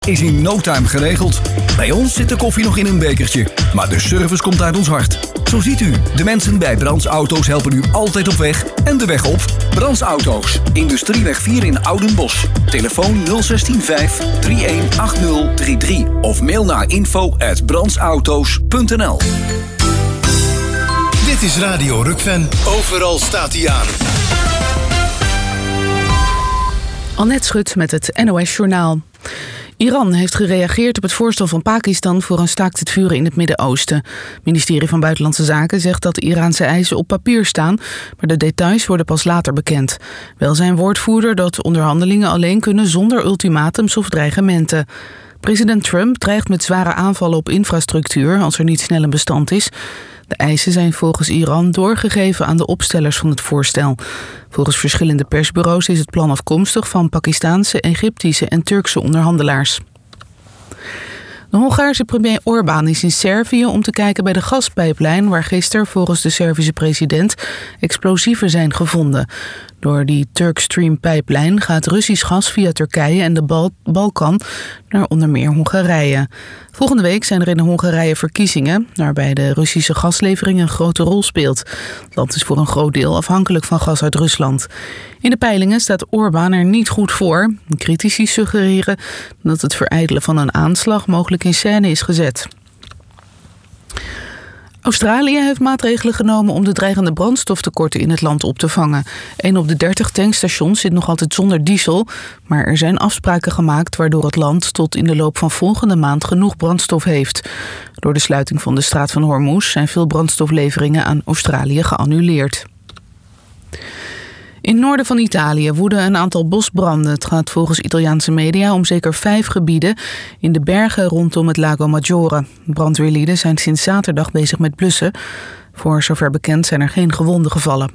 is in no time geregeld. Bij ons zit de koffie nog in een bekertje, maar de service komt uit ons hart. Zo ziet u, de mensen bij Brands Auto's helpen u altijd op weg en de weg op. Brands Auto's, Industrieweg 4 in Oudenbosch. Telefoon 0615 318033 of mail naar info@brandsauto's.nl. Dit is Radio Rukven. Overal staat hij aan. Annette Schut met het NOS-journaal. Iran heeft gereageerd op het voorstel van Pakistan voor een staakt het vuren in het Midden-Oosten. Het ministerie van Buitenlandse Zaken zegt dat de Iraanse eisen op papier staan, maar de details worden pas later bekend. Wel zijn woordvoerder dat onderhandelingen alleen kunnen zonder ultimatums of dreigementen. President Trump dreigt met zware aanvallen op infrastructuur als er niet snel een bestand is. De eisen zijn volgens Iran doorgegeven aan de opstellers van het voorstel. Volgens verschillende persbureaus is het plan afkomstig van Pakistaanse, Egyptische en Turkse onderhandelaars. De Hongaarse premier Orbán is in Servië om te kijken bij de gaspijplijn waar gisteren volgens de Servische president explosieven zijn gevonden. Door die Turkstream-pijplijn gaat Russisch gas via Turkije en de Balkan naar onder meer Hongarije. Volgende week zijn er in Hongarije verkiezingen, waarbij de Russische gaslevering een grote rol speelt. Het land is voor een groot deel afhankelijk van gas uit Rusland. In de peilingen staat Orbán er niet goed voor. Critici suggereren dat het verijdelen van een aanslag mogelijk in scène is gezet. Australië heeft maatregelen genomen om de dreigende brandstoftekorten in het land op te vangen. 1 op de 30 tankstations zit nog altijd zonder diesel, maar er zijn afspraken gemaakt waardoor het land tot in de loop van volgende maand genoeg brandstof heeft. Door de sluiting van de straat van Hormuz zijn veel brandstofleveringen aan Australië geannuleerd. In het noorden van Italië woeden een aantal bosbranden. Het gaat volgens Italiaanse media om zeker 5 gebieden in de bergen rondom het Lago Maggiore. Brandweerlieden zijn sinds zaterdag bezig met blussen. Voor zover bekend zijn er geen gewonden gevallen.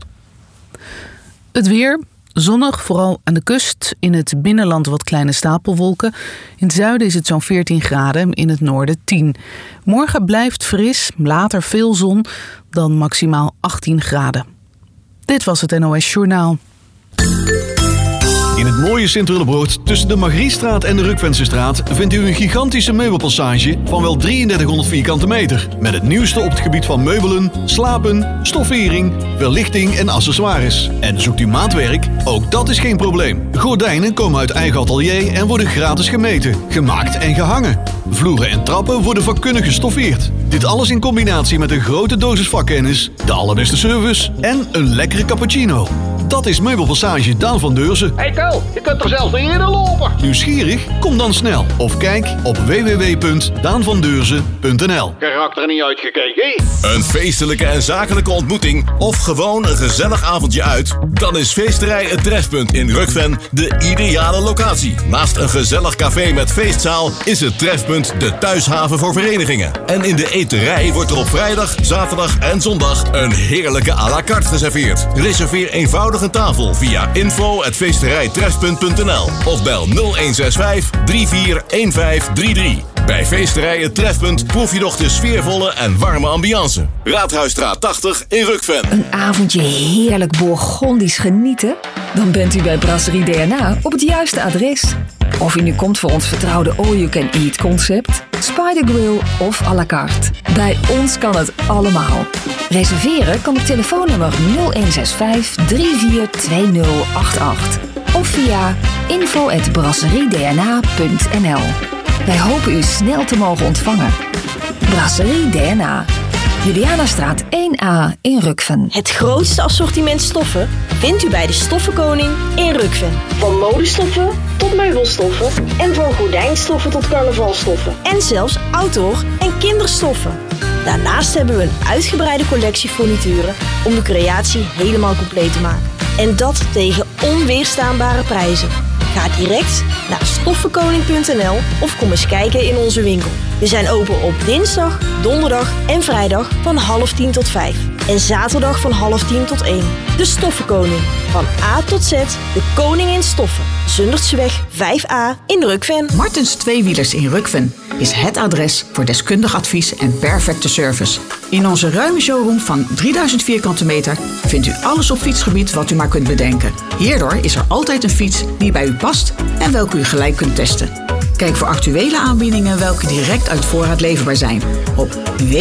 Het weer. Zonnig, vooral aan de kust. In het binnenland wat kleine stapelwolken. In het zuiden is het zo'n 14 graden, in het noorden 10. Morgen blijft fris, later veel zon, dan maximaal 18 graden. Dit was het NOS Journaal. In het mooie Sint-Willebroord tussen de Margriestraat en de Rukvensestraat vindt u een gigantische meubelpassage van wel 3300 vierkante meter. Met het nieuwste op het gebied van meubelen, slapen, stoffering, verlichting en accessoires. En zoekt u maatwerk? Ook dat is geen probleem. Gordijnen komen uit eigen atelier en worden gratis gemeten, gemaakt en gehangen. Vloeren en trappen worden vakkundig gestoffeerd. Dit alles in combinatie met een grote dosis vakkennis, de allerbeste service en een lekkere cappuccino. Dat is Meubelpassage Daan van Deurzen. Hey Tel, je kunt er zelfs niet in lopen. Nieuwsgierig? Kom dan snel of kijk op www.daanvandeurzen.nl. Karakter niet uitgekeken. Een feestelijke en zakelijke ontmoeting of gewoon een gezellig avondje uit? Dan is Feesterij Het Trefpunt in Rukven de ideale locatie. Naast een gezellig café met feestzaal is het Trefpunt de thuishaven voor verenigingen. En in de eterij wordt er op vrijdag, zaterdag en zondag een heerlijke à la carte geserveerd. Reserveer eenvoudig een tafel via info@feesterijtrefpunt.nl of bel 0165 341533. Bij Feesterij Het Trefpunt proef je nog de sfeervolle en warme ambiance. Raadhuisstraat 80 in Rukven. Een avondje heerlijk Bourgondisch genieten? Dan bent u bij Brasserie DNA op het juiste adres. Of u nu komt voor ons vertrouwde all-you-can-eat concept, Spider Grill of à la carte. Bij ons kan het allemaal. Reserveren kan op telefoonnummer 0165 342088 of via info@brasseriedna.nl. Wij hopen u snel te mogen ontvangen. Brasserie DNA. Julianastraat 1A in Rukven. Het grootste assortiment stoffen vindt u bij de Stoffenkoning in Rukven. Van modestoffen tot meubelstoffen en van gordijnstoffen tot carnavalstoffen. En zelfs outdoor- en kinderstoffen. Daarnaast hebben we een uitgebreide collectie furnituren om de creatie helemaal compleet te maken. En dat tegen onweerstaanbare prijzen. Ga direct naar stoffenkoning.nl of kom eens kijken in onze winkel. We zijn open op dinsdag, donderdag en vrijdag van 9:30 tot 5. En zaterdag van 9:30 tot 1. De Stoffenkoning. Van A tot Z, de koning in stoffen. Zundertseweg 5A in Rukven. Martens Tweewielers in Rukven is het adres voor deskundig advies en perfecte service. In onze ruime showroom van 3000 vierkante meter vindt u alles op fietsgebied wat u maar kunt bedenken. Hierdoor is er altijd een fiets die bij u past en welke u gelijk kunt testen. Kijk voor actuele aanbiedingen welke direct uit voorraad leverbaar zijn op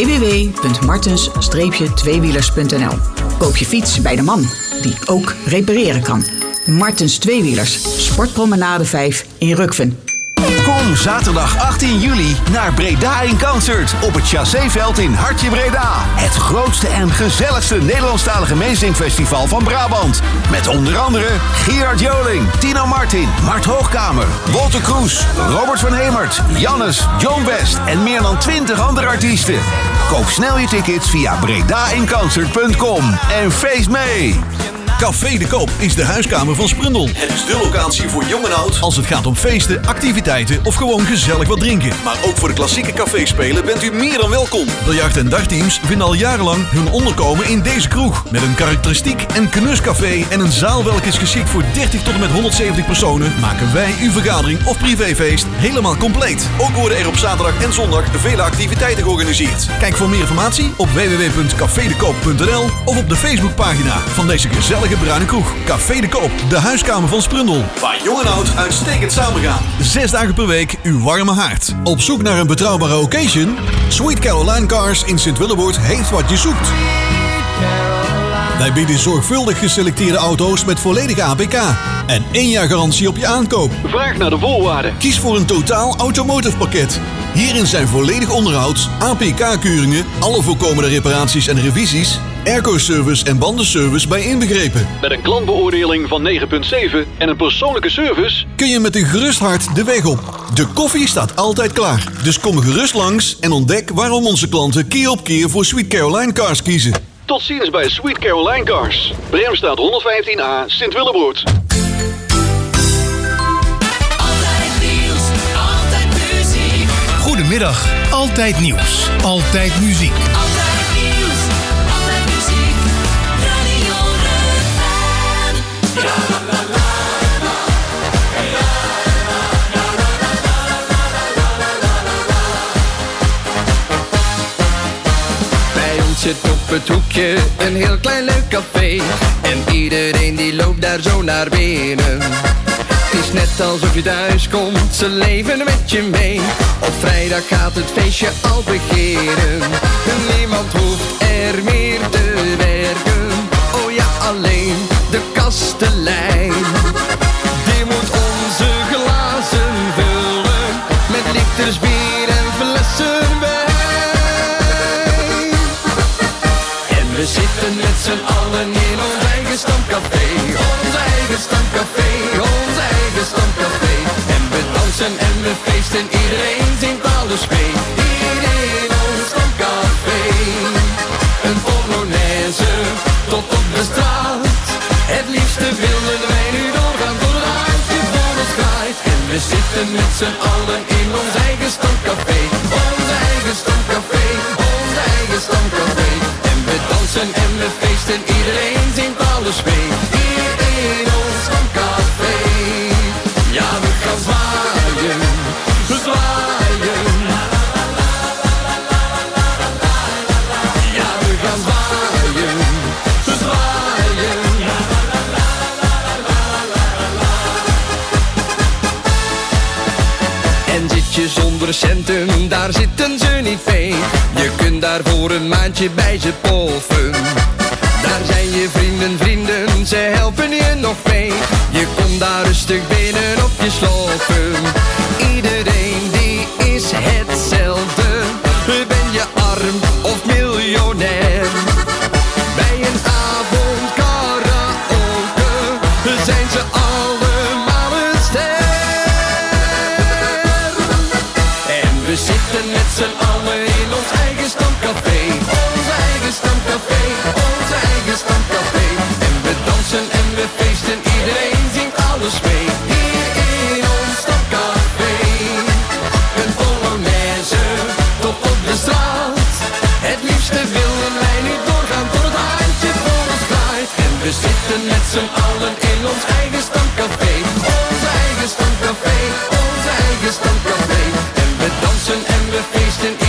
www.martens-tweewielers.nl. Koop je fiets bij de man die ook repareren kan. Martens Tweewielers, Sportpromenade 5 in Rukven. Kom zaterdag 18 juli naar Breda in Concert op het Chasséveld in Hartje Breda. Het grootste en gezelligste Nederlandstalige meezingfestival van Brabant. Met onder andere Gerard Joling, Tino Martin, Mart Hoogkamer, Walter Kroes, Robert van Hemert, Jannes, John West en meer dan 20 andere artiesten. Koop snel je tickets via bredainconcert.com en feest mee! Café de Koop is de huiskamer van Sprundel. Het is de locatie voor jong en oud als het gaat om feesten, activiteiten of gewoon gezellig wat drinken. Maar ook voor de klassieke caféspelen bent u meer dan welkom. Biljart- en dartteams vinden al jarenlang hun onderkomen in deze kroeg. Met een karakteristiek en knuscafé en een zaal welke is geschikt voor 30 tot en met 170 personen, maken wij uw vergadering of privéfeest helemaal compleet. Ook worden er op zaterdag en zondag vele activiteiten georganiseerd. Kijk voor meer informatie op www.cafedekoop.nl of op de Facebookpagina van deze gezellige bruine kroeg. Café de Koop, de huiskamer van Sprundel. Waar jong en oud uitstekend samengaan. 6 dagen per week uw warme haard. Op zoek naar een betrouwbare occasion? Sweet Caroline Cars in Sint-Willeboord heeft wat je zoekt. Wij bieden zorgvuldig geselecteerde auto's met volledige APK. En 1 jaar garantie op je aankoop. Vraag naar de voorwaarden. Kies voor een totaal automotive pakket. Hierin zijn volledig onderhoud, APK-keuringen, alle voorkomende reparaties en revisies, airco-service en bandenservice bij inbegrepen. Met een klantbeoordeling van 9,7 en een persoonlijke service kun je met een gerust hart de weg op. De koffie staat altijd klaar. Dus kom gerust langs en ontdek waarom onze klanten keer op keer voor Sweet Caroline Cars kiezen. Tot ziens bij Sweet Caroline Cars. Bremstraat 115A, Sint-Willeboord. Goedemiddag, Altijd Nieuws, Altijd Muziek. Altijd nieuws, altijd muziek, Radio Rukven. Bij ons zit op het hoekje een heel klein leuk café. En iedereen die loopt daar zo naar binnen. Het is net alsof je thuis komt, ze leven met je mee. Op vrijdag gaat het feestje al beginnen. Niemand hoeft er meer te werken. Oh ja, alleen de kastelein. Die moet onze glazen vullen met liters bier en flessen wijn. En we zitten met z'n allen in ons eigen stamcafé. Ons eigen stamcafé, ons eigen stamcafé. En we dansen en we feesten, iedereen zingt alles mee. Hier in ons stamcafé. Een polonaise tot op de straat. Het liefste willen wij nu doorgaan tot het hartje voor ons draait. En we zitten met z'n allen in ons eigen stamcafé. Ons eigen stamcafé, ons eigen stamcafé. En we dansen en we feesten, iedereen zingt alles mee. Hier in ons stamcafé. Ja, we gaan zwaaien, we zwaaien. Ja, we gaan zwaaien, we zwaaien. En zit je zonder centen, daar zitten ze niet veel. Je kunt daar voor een maandje bij ze poffen. Daar zijn je vrienden, ze helpen je nog mee. Je komt daar rustig binnen op je sloffen. Iedereen die is hetzelfde. Ben je arm of miljonair? Bij een avond karaoke zijn ze allemaal een ster. En we zitten met z'n allen in ons eigen stamcafé. Ons eigen stamcafé, ons eigen stamcafé. En we dansen en we feesten, iedereen zingt alles mee. Hier in ons stamcafé. Een polonaise tot op de straat. Het liefste willen wij nu doorgaan tot het hartje voor ons draait. En we zitten met z'n allen in ons eigen stamcafé. Ons eigen stamcafé, ons eigen stamcafé. En we dansen en we feesten,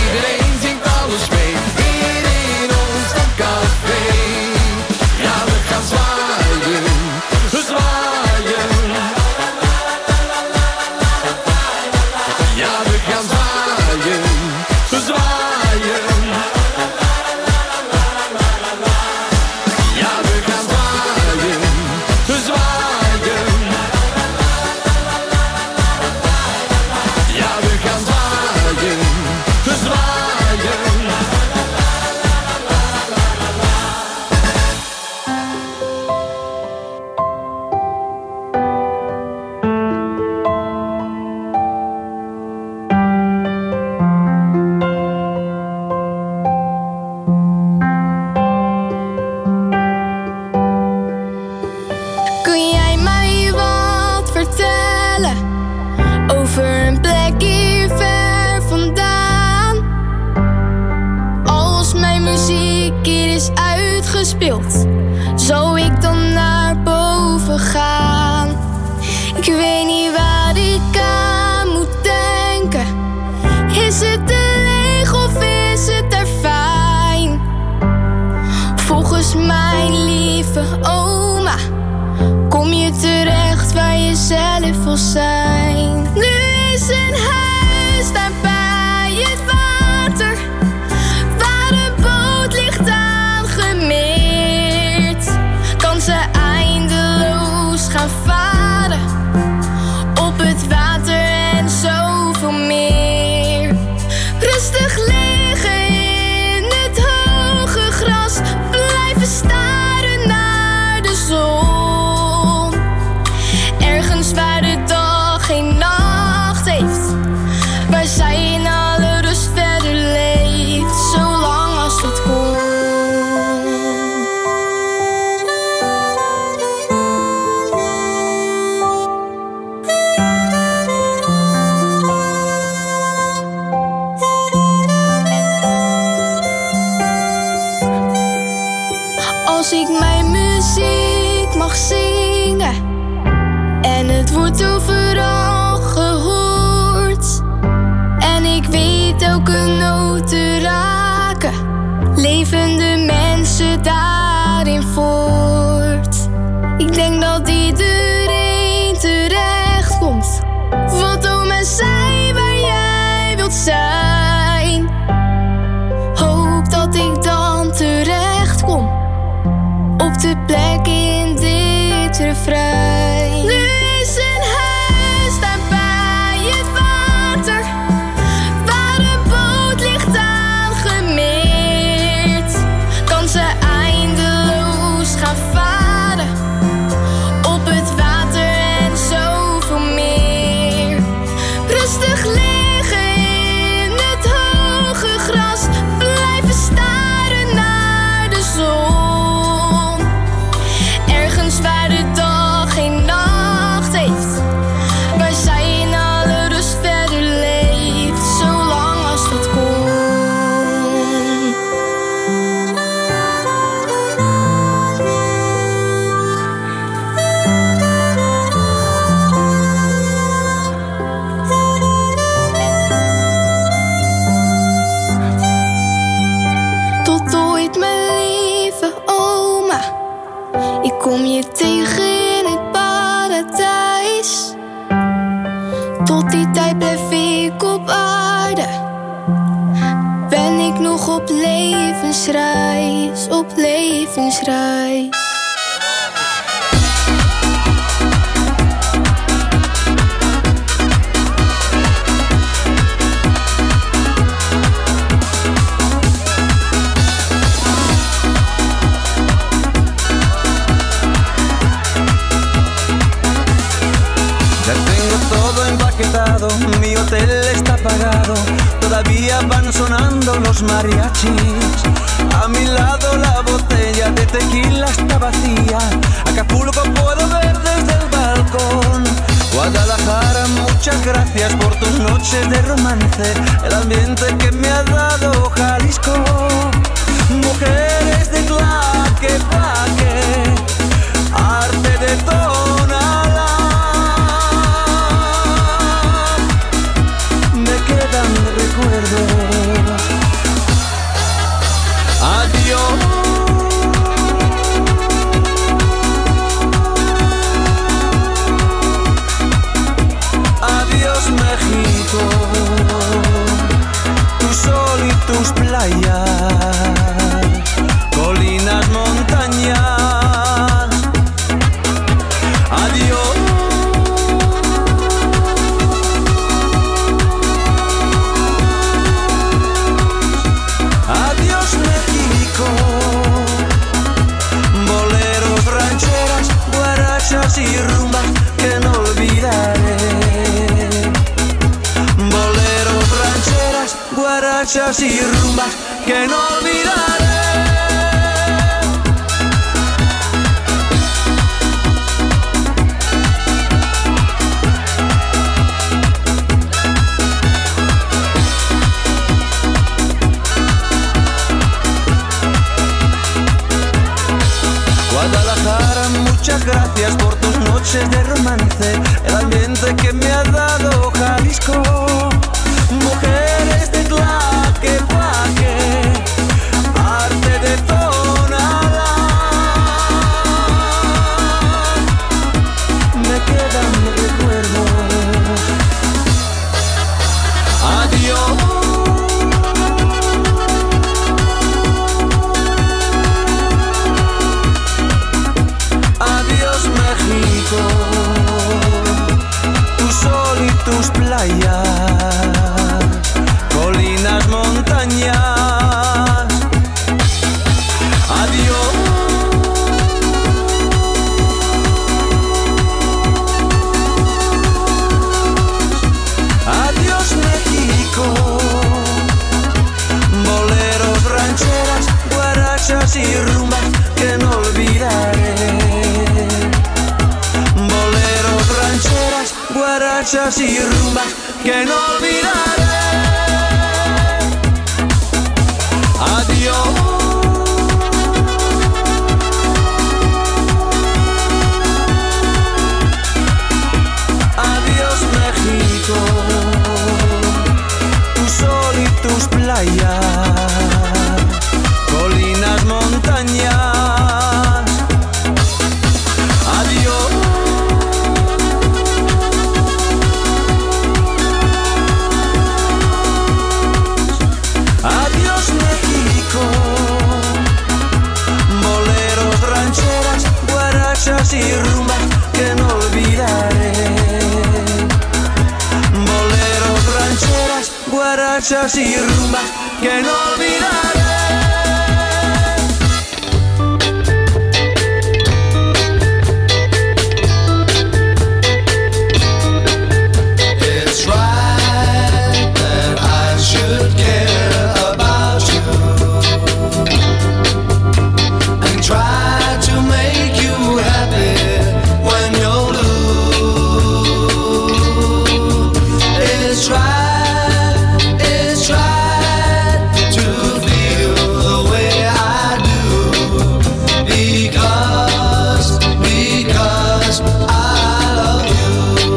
we gaan zwaaien, zwaaien. Ja, we gaan zwaaien, zwaaien. Ja, we gaan zwaaien, zwaaien. Kun jij mij wat vertellen over een plek hier ver vandaan? Als mijn muziek hier is uitgespeeld, zou ik dan naar boven gaan? Ik weet niet waar ik aan moet denken. Is het te leeg of is het er fijn? Volgens mijn lieve oma kom je terecht waar je zelf wil zijn. Nu is een huis daar bij het water, waar een boot ligt aangemeerd. Kan ze eindeloos gaan varen op het water en zoveel meer. Rustig liggen in het hoge gras, blijven staren naar de zon. Ergens waar de dag geen nacht heeft, waar zij in alle rust verder leeft, zolang als dat kon. Als ik mijn muziek mag zingen en het wordt overal gehoord, en ik weet elke noot te raken, leven de mensen daarin voort. Ik denk dat iedereen terecht komt, wat oma zei waar jij wilt zijn. Hoop dat ik dan terecht kom op de plek in dit refrein. Nu is een huis daar bij het water, waar een boot ligt aangemeerd. Kan ze eindeloos gaan varen op het water en zoveel meer. Rustig liggen in het hoge gras, blijven staren naar de zon. Ergens waar de dag geen nacht heeft, waar zij in alle rust verder leeft, zolang als dat kon. Tot ooit, mijn lieve oma, ik kom je tegen in het paradijs. Tot die tijd blijf ik op aarde, ben ik nog op levensreis, op levensreis. Ya tengo todo empaquetado, mi hotel está pagado, todavía van sonando los mariachis. A mi lado la botella de tequila está vacía, Acapulco puedo ver desde el balcón. Guadalajara, muchas gracias por tus noches de romance, el ambiente que me ha dado Jalisco. Mujeres de claque, paque, arte de tonalá, me quedan recuerdos. Adiós. Adiós México. guarachas y rumbas que no olvidaré. Guadalajara, muchas gracias por tus noches de romance, el ambiente que me ha dado Jalisco. Mujeres de Tlaquepaque, arte de Tonalá, me quedan recuerdos. Adiós. México, tu sol y tus playas, colinas, montañas. Adiós. Adiós México, boleros, rancheras, guarachas y rumbas que no olvidaré. Guarachas y rumbas que no olvidaré. Adiós. Adiós México, tu sol y tus playas, colinas, montañas. Adiós. Adiós México, boleros, rancheras, guarachas y rumbas que no olvidaré. Boleros, rancheras, guarachas y rumbas que no olvidaré. It's right to feel the way I do, because I love you.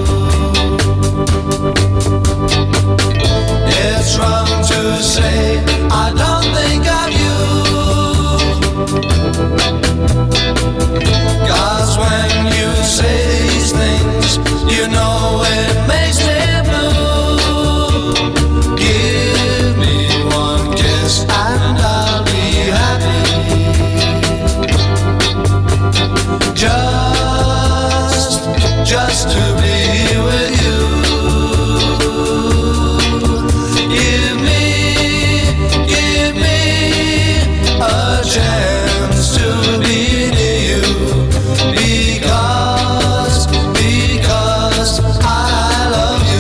It's wrong to say I don't think of you, 'cause when you say these things, you know it makes me blue. Give me one kiss and I'll be happy. Just to be with you. Give me a chance to be near you, because I love you.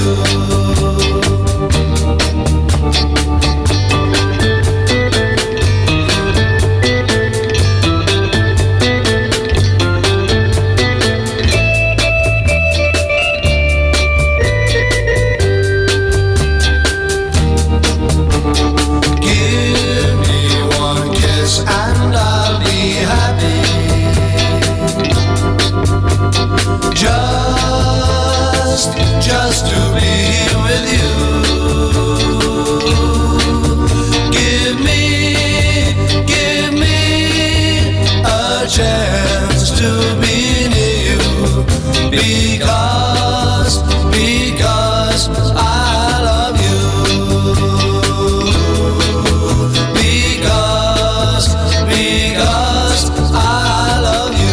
Give me one kiss and I'll be happy. Just to be with you. Give me a chance to be near you, because I love you. Because I love you.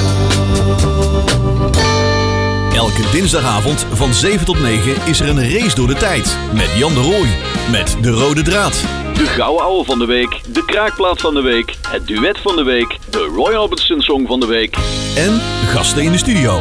Elke dinsdagavond van 7 tot 9 is er een race door de tijd. Met Jan de Rooij. Met de rode draad. De gouden ouwe van de week. De kraakplaat van de week. Het duet van de week. De Roy Orbison song van de week. En gasten in de studio.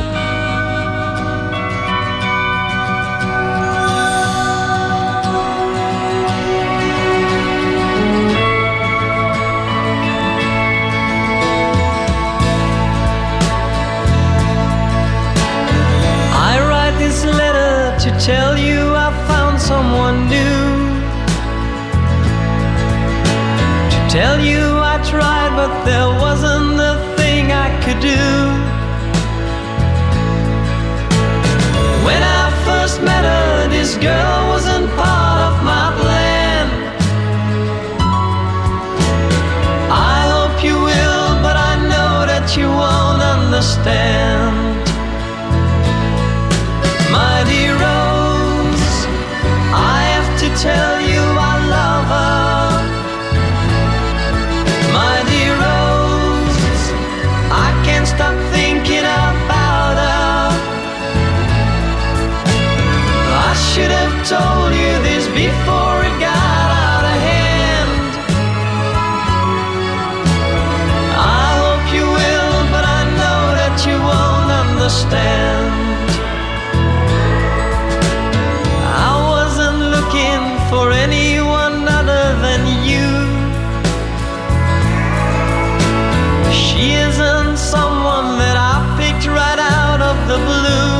tell you I love her. My dear Rose, I can't stop thinking about her. I should have told you this before it got out of hand. I hope you will, but I know that you won't understand. I wasn't looking for anyone other than you. She isn't someone that I picked right out of the blue.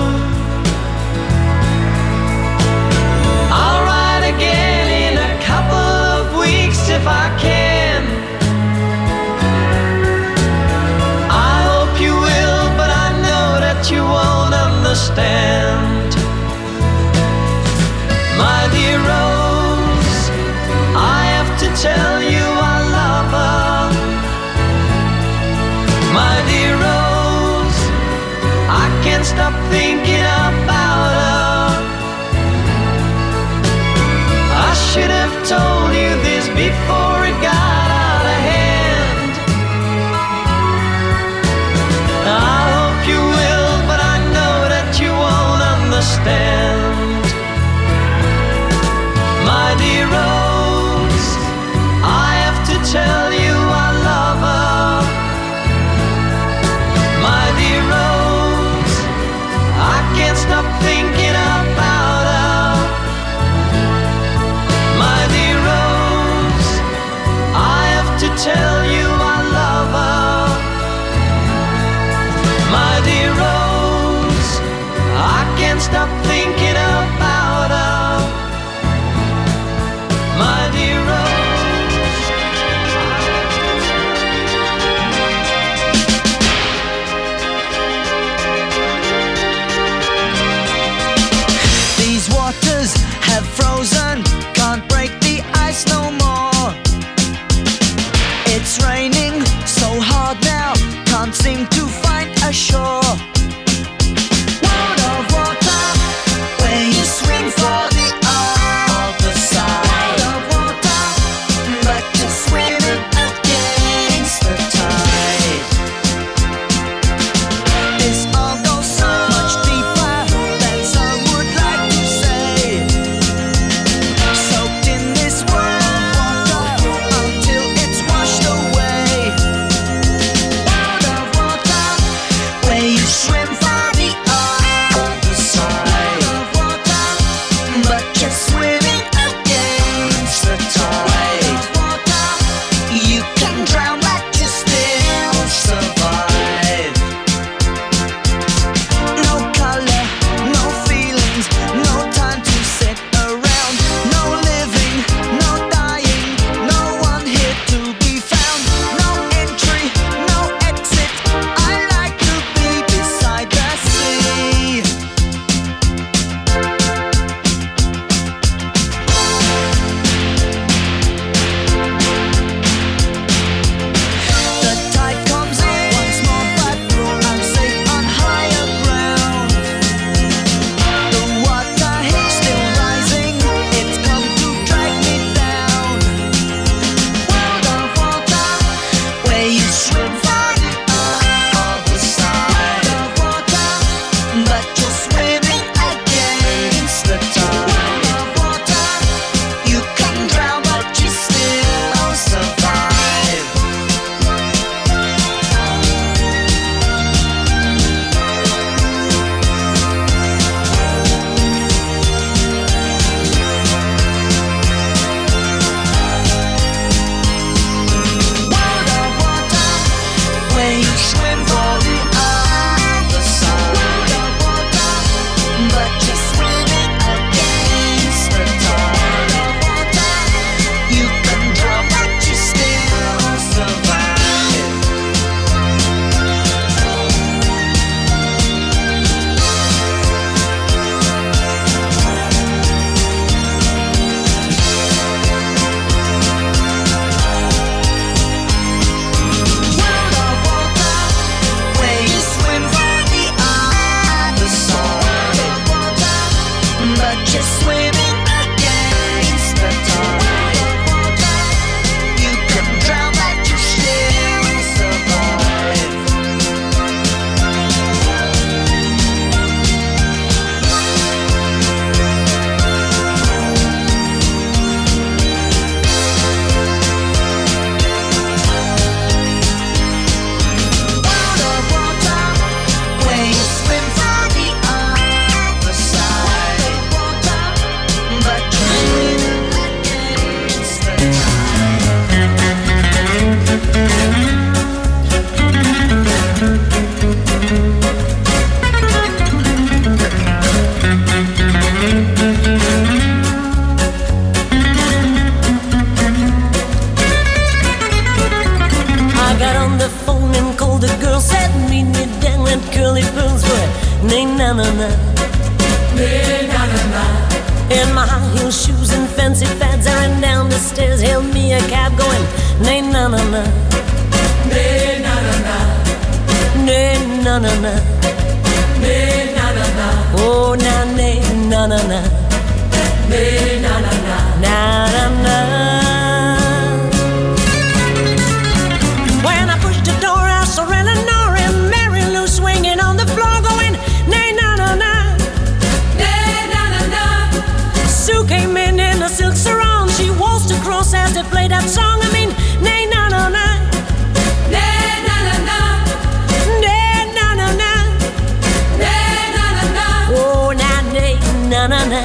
I'll write again in a couple of weeks if I can. I hope you will, but I know that you won't. na-na-na. Na-na-na-na. In my high heel shoes and fancy fads, I ran down the stairs, hailed me a cab going, na-na-na-na. Na-na-na-na. Na-na-na-na. Na-na-na-na. Oh, na-na-na-na. Na-na-na-na. Na-na-na. When I pushed the door, I saw Eleanor and Mary Lou swinging on the floor going, na-na-na-na. Na-na-na-na. Sue came in a silk sarong. She waltzed across as they played that song. I mean, na-na-na-na. Na-na-na-na. Na-na-na-na. Na-na-na-na. Oh, na-na-na-na.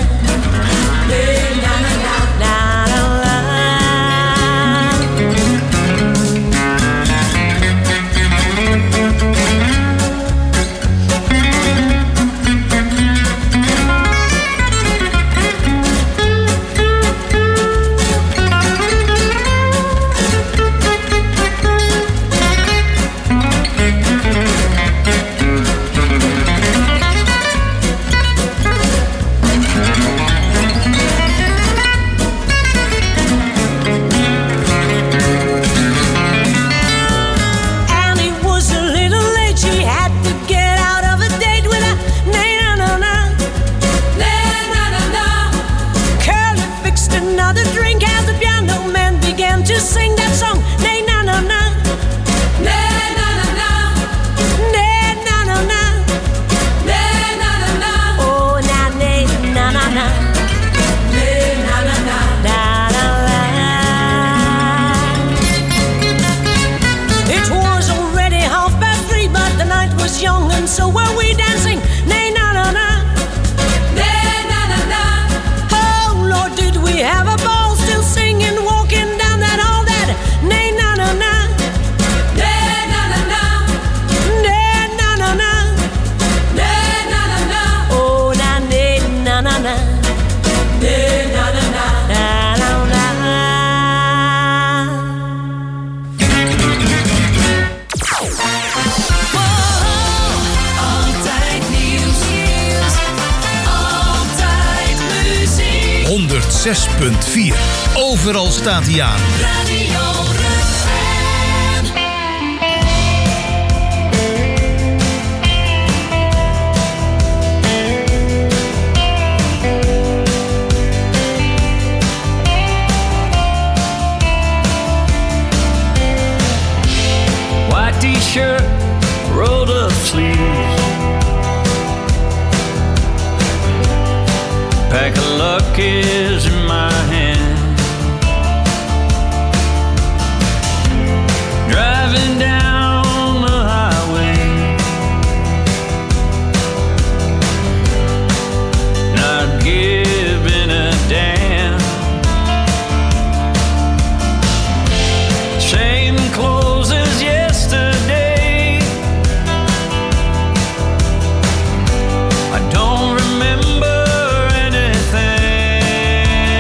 Sing that song, nay na na na, nay na na na, nay na na na, nay na na na, oh na nay na na na, nay na na na, na na na. It was already 3:30, but the night was young and so were we dancing, nay na na na, nay na na na. Oh Lord, did we have a ball, still singing, walking down that hall. Nay na na na, nay na na na, nay na na na, nay na na na, oh na nay na na na, nay na na na, na na na. Altijd nieuws, altijd muziek. 106.4. Overal staat hij aan. Radio White t-shirt, rolled up sleeves, pack of Luckies in my hand, driving down the highway, not giving a damn. Same clothes as yesterday, I don't remember anything.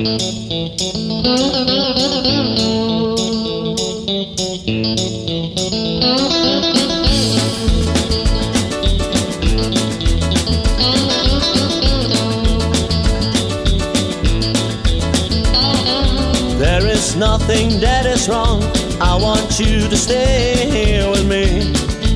There is nothing that is wrong. I want you to stay here with me.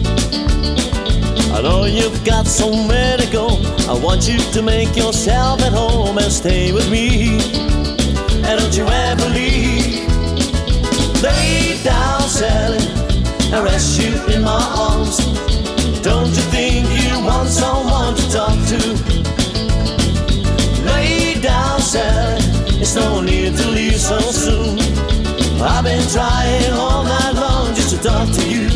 I know you've got somewhere to go. I want you to make yourself at home and stay with me. And don't you ever leave. Lay down, Sally, and rest you in my arms. Don't you think you want someone to talk to? Lay down, Sally, it's no need to leave so soon. I've been trying all night long just to talk to you.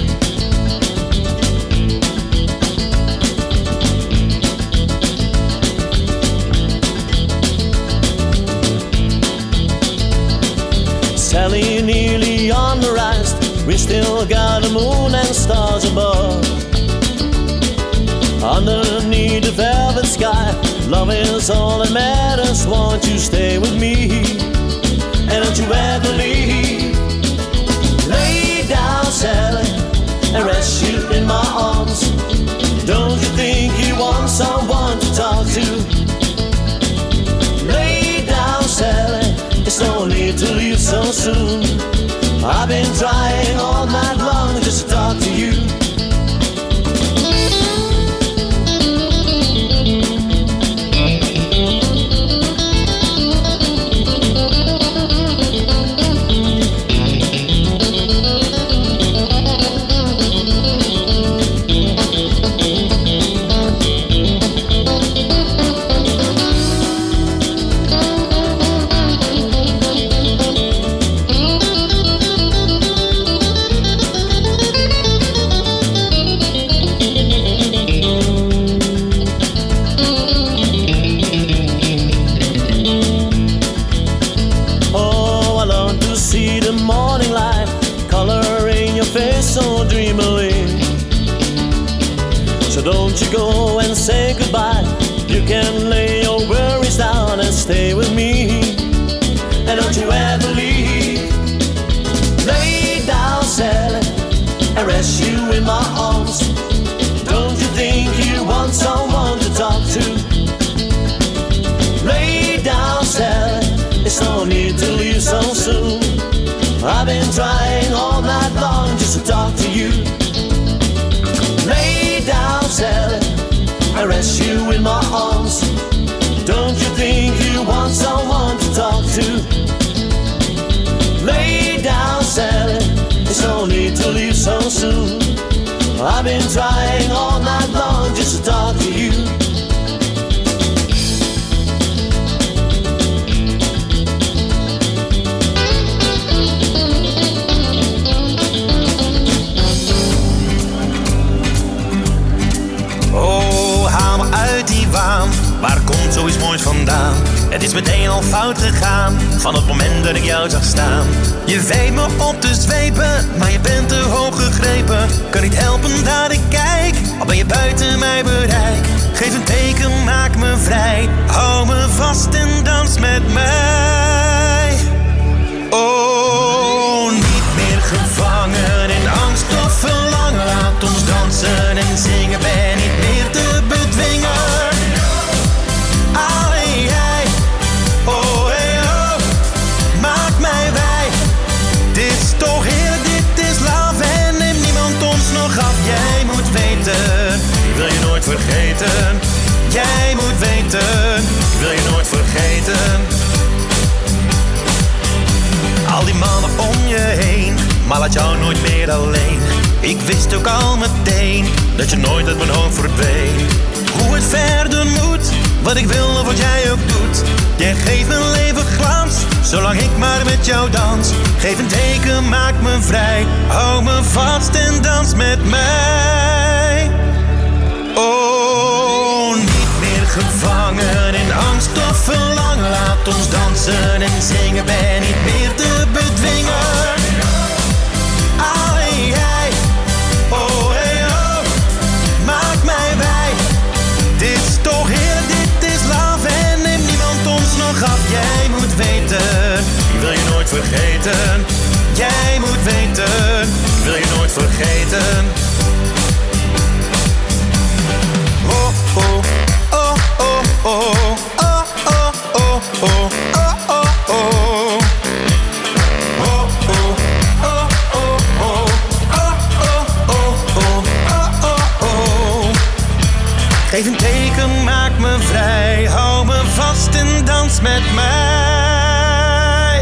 Sally, nearly on the rise. We still got the moon and stars above. Underneath the velvet sky, love is all that matters. Won't you stay with me? And don't you ever leave. Lay down, Sally, and rest you in my arms. Don't you think you want someone to talk to? Lay down, Sally, it's no need to leave so soon. I've been trying all night long just to talk to you. So dreamily. So don't you go and say goodbye. You can lay your worries down and stay with me. And don't you ever leave. Lay down, Sally, and rest you in my arms. Don't you think you want someone to talk to? Lay down, Sally, it's no need to leave so soon. I've been trying all night long just to talk to you. Lay down, Sally, I rest you in my arms. Don't you think you want someone to talk to? Lay down, Sally, it's no need to leave so soon. I've been trying all night long just to talk to you. Waar komt zoiets moois vandaan? Het is meteen al fout gegaan, van het moment dat ik jou zag staan. Je weet me op te zwepen, maar je bent te hoog gegrepen. Kan niet helpen dat ik kijk, al ben je buiten mijn bereik. Geef een teken, maak me vrij. Hou me vast en dans met mij. Oh, niet meer gevangen in angst of verlangen. Laat ons dansen en zingen, ben niet meer te bedwingen. Jij moet weten, ik wil je nooit vergeten. Jij moet weten, ik wil je nooit vergeten. Al die mannen om je heen, maar laat jou nooit meer alleen. Ik wist ook al meteen, dat je nooit uit mijn hoofd verdween. Hoe het verder moet, wat ik wil of wat jij ook doet. Jij geeft mijn leven glans, zolang ik maar met jou dans. Geef een teken, maak me vrij. Hou me vast en dans met mij. Oh, niet meer gevangen in angst of verlangen. Laat ons dansen en zingen, ben niet meer te bedwingen. Allee, hey, oh, hey, oh, maak mij wij. Dit is toch heerlijk, dit is love en neem niemand ons nog af. Jij moet weten. Geef een teken, maak me vrij. Hou me vast en dans met mij.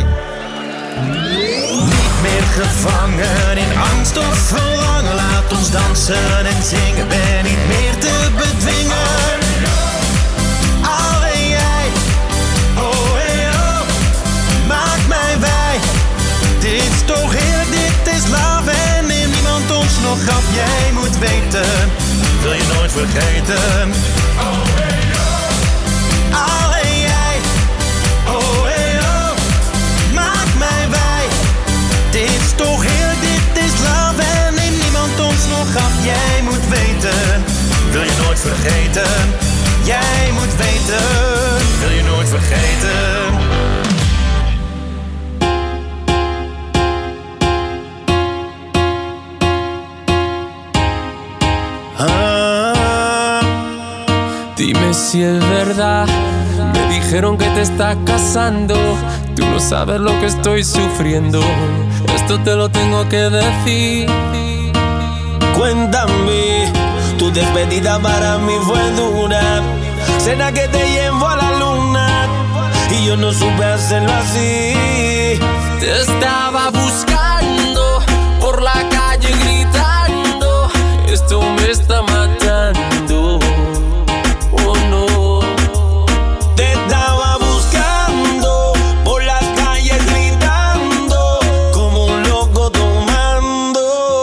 Niet meer gevangen in angst of verlangen. Laat ons dansen en zingen. Ben niet meer te bedwingen. Alleen jij, oh hey oh, maak mij wij. Dit is toch heerlijk, dit is love. En neem niemand ons nog af. Jij moet weten, wil je nooit vergeten. Oh hey oh, alleen jij, oh hey oh, maak mij wij. Dit is toch heerlijk, dit is love. En neem niemand ons nog af. Jij moet weten, wil je nooit vergeten. Jij moet weten, wil je nooit vergeten. Dime si es verdad, me dijeron que te estás casando. Tú no sabes lo que estoy sufriendo, esto te lo tengo que decir. Cuéntame, tu despedida para mí fue dura. Cena que te llevo a la luna y yo no supe hacerlo así. Te estaba buscando por la calle gritando, esto me está matando. Oh no. Te estaba buscando por las calles gritando como un loco tomando.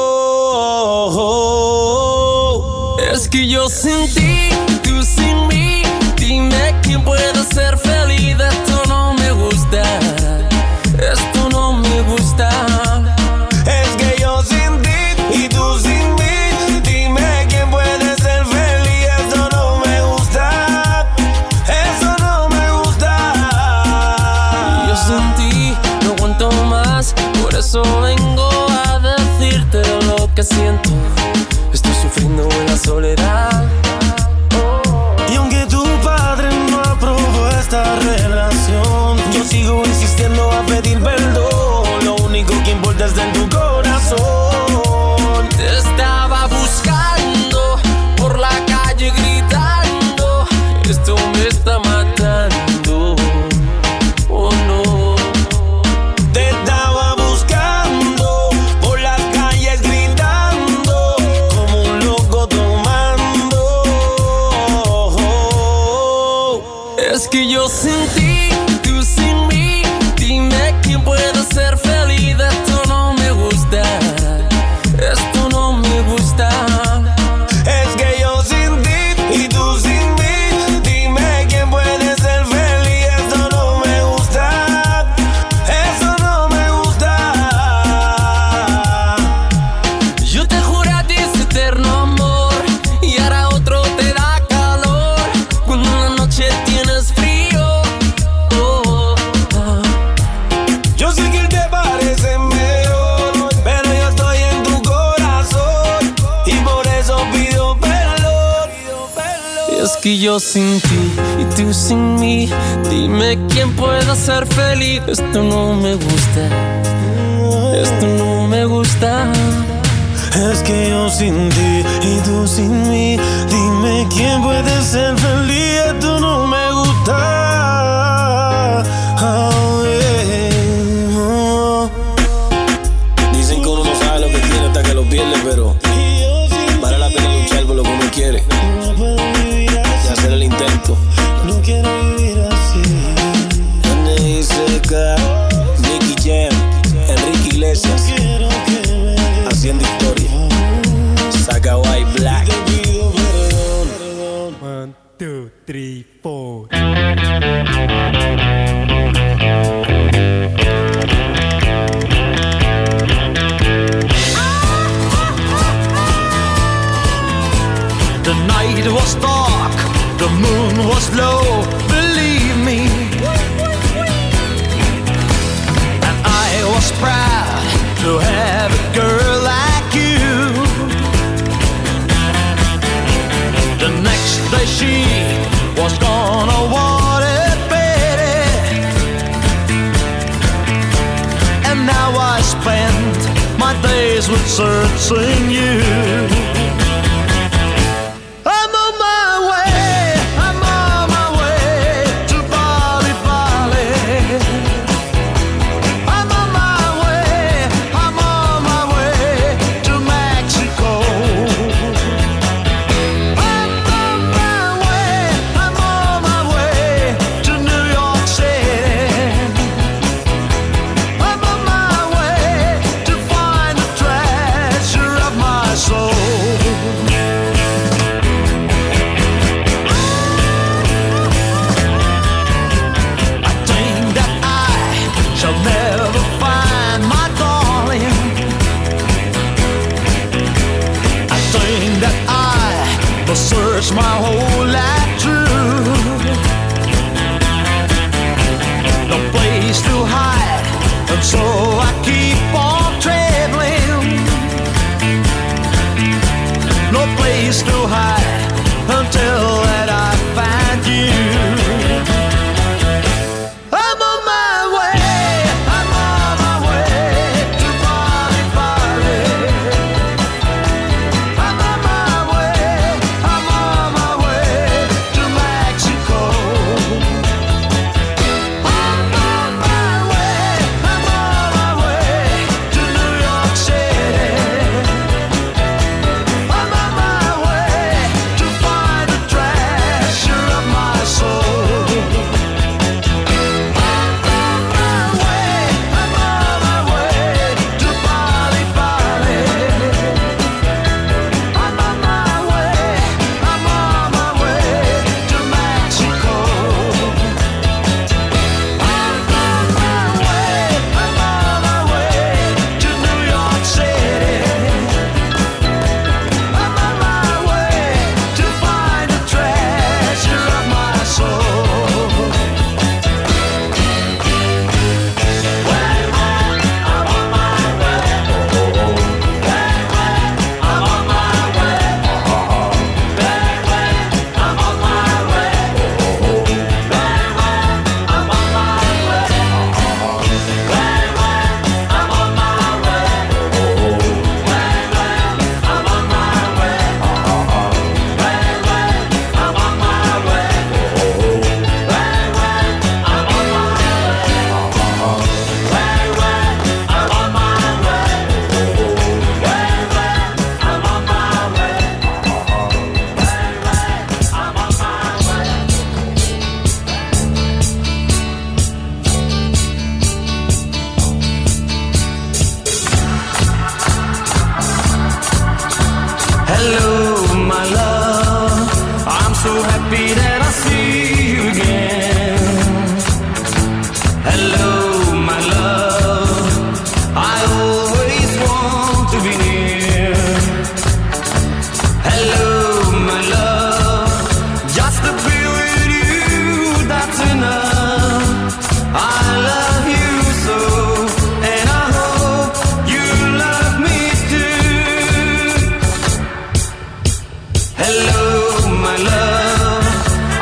Es que yo sin ti, tú sin mí. Dime quién puede ser feliz. Esto no me gusta, esto no me gusta. Es que yo sin ti y tú sin mí. Dime quién puede ser feliz. Esto no me gusta, eso no me gusta. Yo sin ti no aguanto más, por eso vengo a decirte lo que siento. Estoy sufriendo en la soledad. Y aunque tu padre no aprobó esta relación, yo sigo insistiendo a pedir perdón. Lo único que importa está en tu corazón. Te estaba buscando por la calle gritando, esto me está matando. Oh no. Te estaba buscando por las calles gritando como un loco tomando. Es que yo sin ti, tú sin mí. Dime quién puede ser feliz. Esto no me gusta, esto no me gusta. Es que yo sin ti y tú sin mí. Dime quién puede ser feliz. Esto no me gusta, eso no me gusta. Yo te juro a ti ese eterno amor y ahora otro te da calor cuando en la noche tienes frío. Oh, oh. Yo sé que él te parece mejor, pero yo estoy en tu corazón y por eso pido perdón. Es que yo sin ti y tú sin mí. Dime quién puede ser feliz. Esto no me gusta, esto no me gusta. Es que yo sin ti y tú sin mí. Dime quién puede ser feliz. Esto no me gusta. Oh, yeah. Oh. Dicen que uno no sabe lo que tiene hasta que lo pierde, pero vale la pena luchar por lo que uno quiere y hacer el intento. No quiero vivir así. N.I.C.K, Nicky Jam, Enrique Iglesias, haciendo historia. Saca White Black. 1, 2, 3, 4. The night was dark, the moon was low, believe me. And I was proud to have a girl like you. The next day she was gone, oh what a pity. And now I spend my days with searching you. I'm on my way. words my whole life through. No place to hide, and so I keep on traveling. No place to hide until that I find you. I'm on my way, I'm on my way to Bali, Bali. I'm on my way, I'm on my way to Mexico. I'm on my way, I'm on my way to New York City. I'm on my way to find the treasure of my soul. I'm on my way, I'm on my way to Bali, Bali. I'm on my way, I'm on my way to Mexico. I'm on my way, I'm on my way to New York City. I'm on my way to find the treasure of my soul. Hello, my love. I'm so happy that I see you again. Hello, my love. I always want to be near. Hello, my love. Just to be with you, that's enough. I love you so, and I hope you love me too. Hello, my love.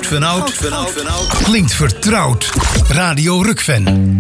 van oud. Klinkt vertrouwd. Radio Rukven.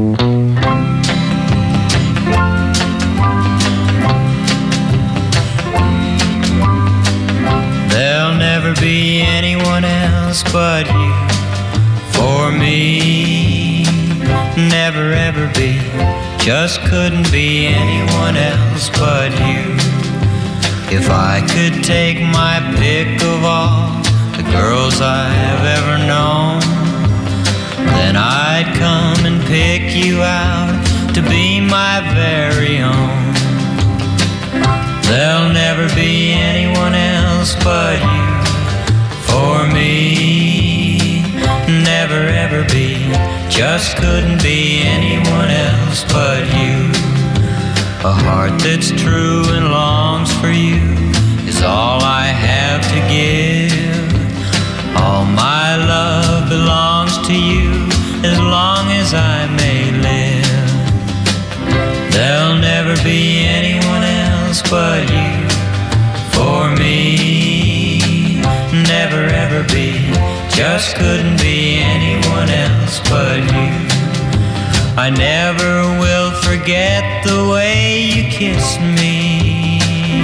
There'll never be anyone else but you for me. Never ever be. Just couldn't be anyone else but you. If I could take my pick of all the girls I have ever known, then I'd come and pick you out to be my very own. There'll never be anyone else but you for me. Never ever be. Just couldn't be anyone else but you. A heart that's true and longs for you is all I have to give. All my love belongs to you as long as I may live. There'll never be anyone else but you for me. Never ever be. Just couldn't be anyone else but you. I never will forget the way you kissed me.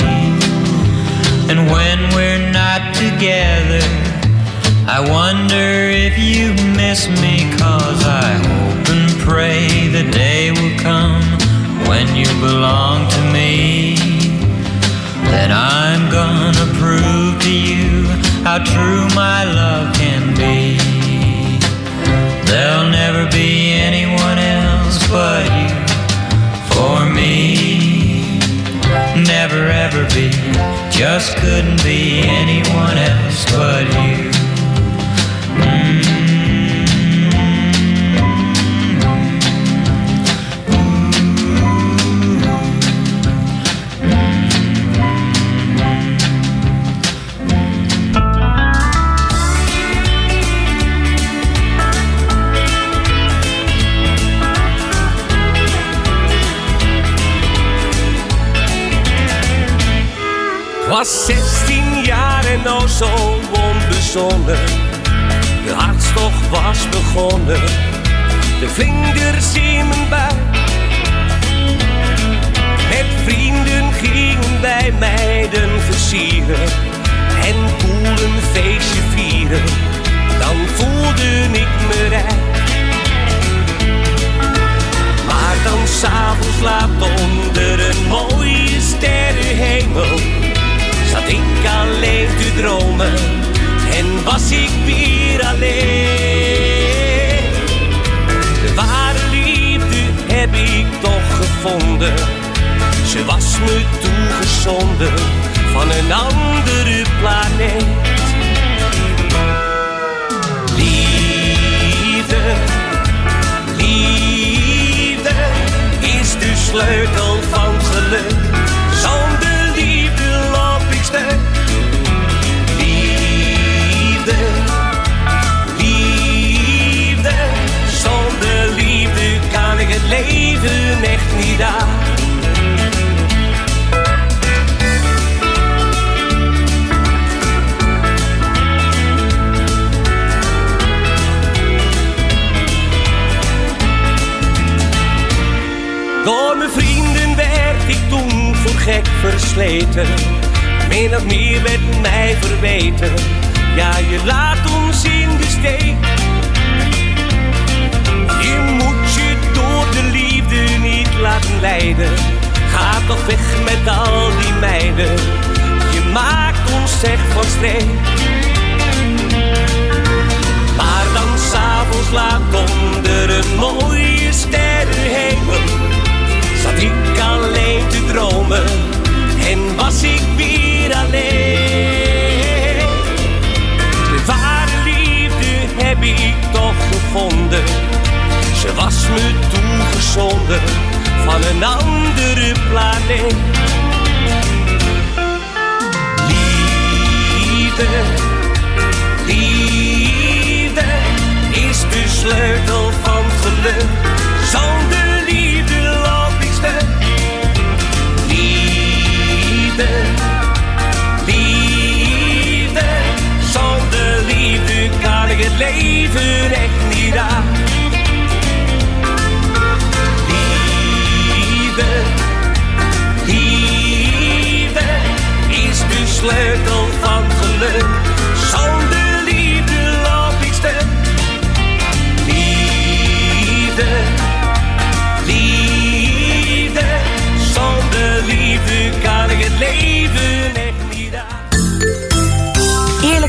And when we're not together, I wonder if you miss me, 'cause I hope and pray the day will come when you belong to me. Then I'm gonna prove to you how true my love can be. There'll never be anyone else but you for me. Never ever be. Just couldn't be anyone else but you. Was 16 jaar en nou zo onbezonnen. De hartstocht was begonnen. De vlinders in mijn buik. Met vrienden gingen wij meiden versieren. En cool een feestje vieren. Dan voelde ik me rijk. Maar dan s'avonds laat onder een mooie sterrenhemel zat ik alleen te dromen en was ik weer alleen. De ware liefde heb ik toch gevonden. Ze was me toegezonden van een andere planeet. Liefde, liefde is de sleutel van geluk. Zonder liefde loop ik stuk. Liefde, liefde, zonder liefde kan ik het leven echt niet aan. Door mijn vrienden werd ik toen voor gek versleten. Min of meer werd mij verweten. Ja, je laat ons in de steek. Je moet je door de liefde niet laten leiden. Ga toch weg met al die meiden. Je maakt ons echt van streek. Maar dan s'avonds laat onder een mooie sterrenhemel zat ik alleen te dromen en was ik weer alleen. De ware liefde heb ik toch gevonden. Ze was me toegezonden van een andere planeet. Liefde, liefde is de sleutel van geluk. Zonder liefde loop ik stuk. Liefde, liefde, zonder liefde kan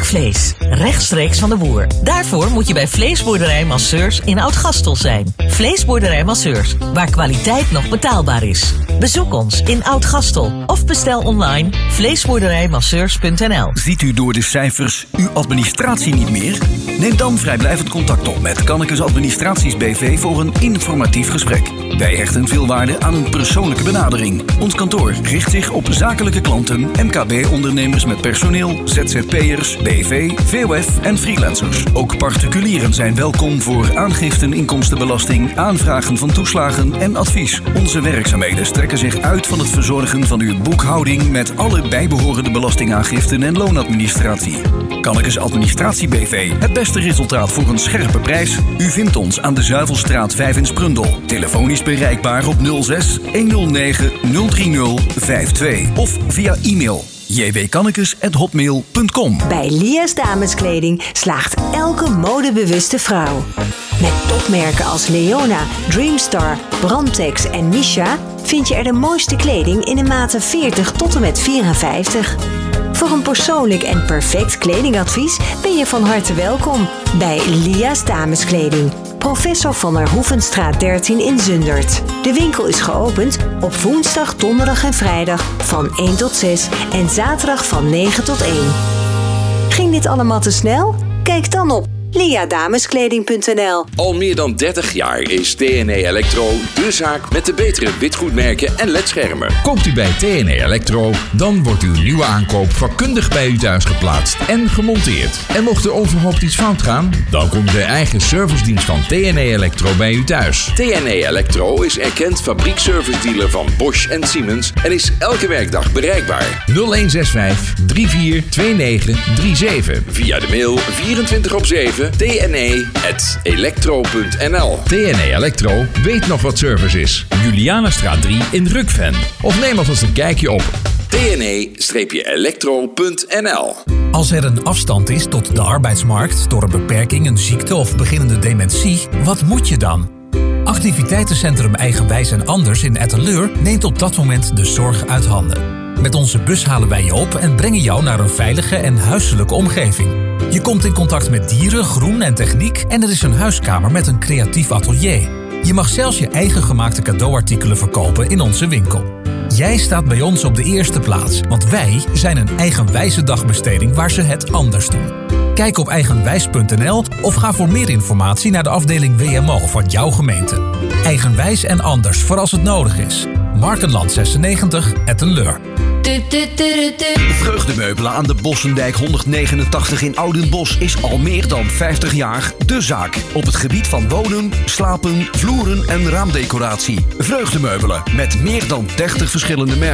vlees, rechtstreeks van de boer. Daarvoor moet je bij Vleesboerderij Masseurs in Oud-Gastel zijn. Vleesboerderij Masseurs, waar kwaliteit nog betaalbaar is. Bezoek ons in Oud-Gastel of bestel online vleesboerderijmasseurs.nl. Ziet u door de cijfers uw administratie niet meer? Neem dan vrijblijvend contact op met Kannekes Administraties BV voor een informatief gesprek. Wij hechten veel waarde aan een persoonlijke benadering. Ons kantoor richt zich op zakelijke klanten, MKB-ondernemers met personeel, ZZP'ers, BV, VOF en freelancers. Ook particulieren zijn welkom voor aangiften inkomstenbelasting, aanvragen van toeslagen en advies. Onze werkzaamheden strekken zich uit van het verzorgen van uw boekhouding met alle bijbehorende belastingaangiften en loonadministratie. Kannekes Administratie BV, het beste resultaat voor een scherpe prijs. U vindt ons aan de Zuivelstraat 5 in Sprundel. Telefonisch bereikbaar op 06 109 030 52 of via e-mail jwkannekes@hotmail.com. Bij Lia's Dameskleding slaagt elke modebewuste vrouw. Met topmerken als Leona, Dreamstar, Brandtex en Misha vind je er de mooiste kleding in de maten 40 tot en met 54. Voor een persoonlijk en perfect kledingadvies ben je van harte welkom bij Lia's Dameskleding. Professor van der Hoevenstraat 13 in Zundert. De winkel is geopend op woensdag, donderdag en vrijdag van 1 tot 6 en zaterdag van 9 tot 1. Ging dit allemaal te snel? Kijk dan op liadameskleding.nl. Al meer dan 30 jaar is TNE Electro de zaak met de betere witgoedmerken en ledschermen. Koopt u bij TNE Electro, dan wordt uw nieuwe aankoop vakkundig bij u thuis geplaatst en gemonteerd. En mocht er onverhoopt iets fout gaan, dan komt de eigen servicedienst van TNE Electro bij u thuis. TNE Electro is erkend fabriekservice-dealer van Bosch en Siemens en is elke werkdag bereikbaar. 0165 342937. Via de mail 24/7 tne@electro.nl. TNE Electro weet nog wat service is. Julianastraat 3 in Rukven. Of neem alvast een kijkje op tne-electro.nl. Als er een afstand is tot de arbeidsmarkt door een beperking, een ziekte of beginnende dementie, wat moet je dan? Activiteitencentrum Eigenwijs en Anders in Etteleur neemt op dat moment de zorg uit handen. Met onze bus halen wij je op en brengen jou naar een veilige en huiselijke omgeving. Je komt in contact met dieren, groen en techniek en er is een huiskamer met een creatief atelier. Je mag zelfs je eigen gemaakte cadeauartikelen verkopen in onze winkel. Jij staat bij ons op de eerste plaats, want wij zijn een eigenwijze dagbesteding waar ze het anders doen. Kijk op eigenwijs.nl of ga voor meer informatie naar de afdeling WMO van jouw gemeente. Eigenwijs en Anders voor als het nodig is. Markenland 96, Ettenleur. Vreugdemeubelen aan de Bossendijk 189 in Oudenbosch is al meer dan 50 jaar de zaak. Op het gebied van wonen, slapen, vloeren en raamdecoratie. Vreugdemeubelen met meer dan 30 verschillende merken.